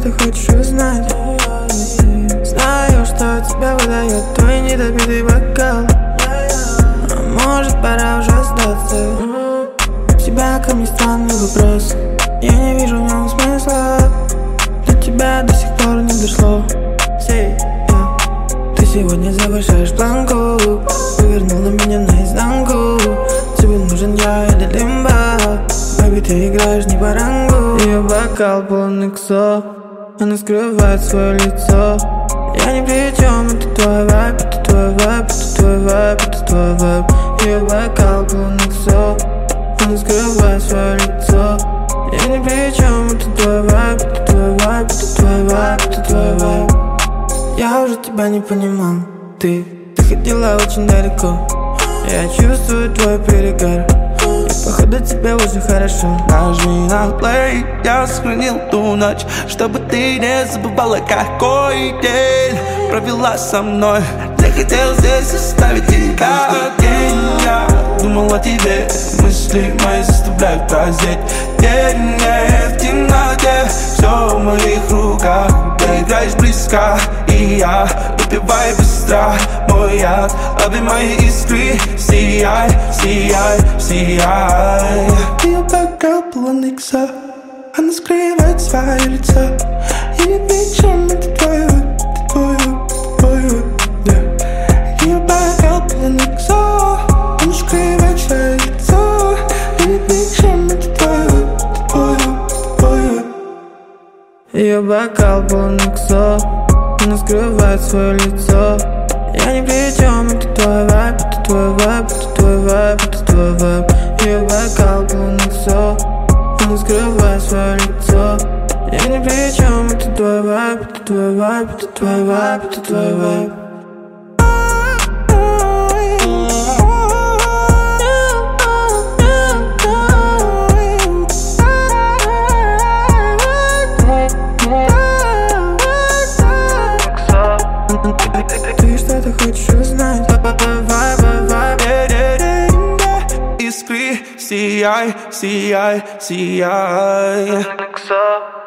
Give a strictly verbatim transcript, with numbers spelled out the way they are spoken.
ты хочешь узнать? Знаю, что тебя выдает твой недопитый бокал. А может, пора уже сдаться? У тебя ко мне странный вопрос, я не вижу в нем смысла. До тебя до сих пор не дошло. Say, yeah. Ты сегодня завышаешь планку, повернул на меня наизнанку. Тебе нужен я или лимба? Baby, ты играешь не по рангу. Ее бокал полон иксо, она скрывает свое лицо. Я ни при чем, это твой вайб, это твой вайб, это твой вайб, это твой вайб. Ее бокал полон иксо, она скрывает свое лицо. Я ни при чем, это твой вайб, это твой вайб, это твой вайб, это твой вайб. Я уже тебя не понимал, ты, ты ходила очень далеко. Я чувствую твой перегар, и походу тебе уже хорошо. Нажми на плей, я сохранил ту ночь, чтобы ты не забывала, какой день провела со мной. Захотел здесь оставить тебя день. Я думал о тебе, мысли мои заставляют прозреть. День не в темноте, все в моих руках. Ты играешь близко, и я выпиваю быстро мой яд. Обнимай искры, сияй, сияй, сияй. Ее бокал полон икса, она скрывает свое лицо. Я не причем, это твой выбор, это твой выбор, твой выбор. Ее бокал полон икса, она скрывает свое лицо. Я не причем, это твой выбор, твой выбор, твой выбор. Ее бокал полон иксо, она скрывает свое лицо. Я ни при чем, это твой вайб, это твой вайб, это твой вайб, это твой вайб. Ее бокал полон иксо, она скрывает свое лицо. Я ни при чем, это твой вайб, это твой вайб, это твой вайб, это твой вайб. Ты что-то хочешь узнать? Искры, сияй, сияй, сияй.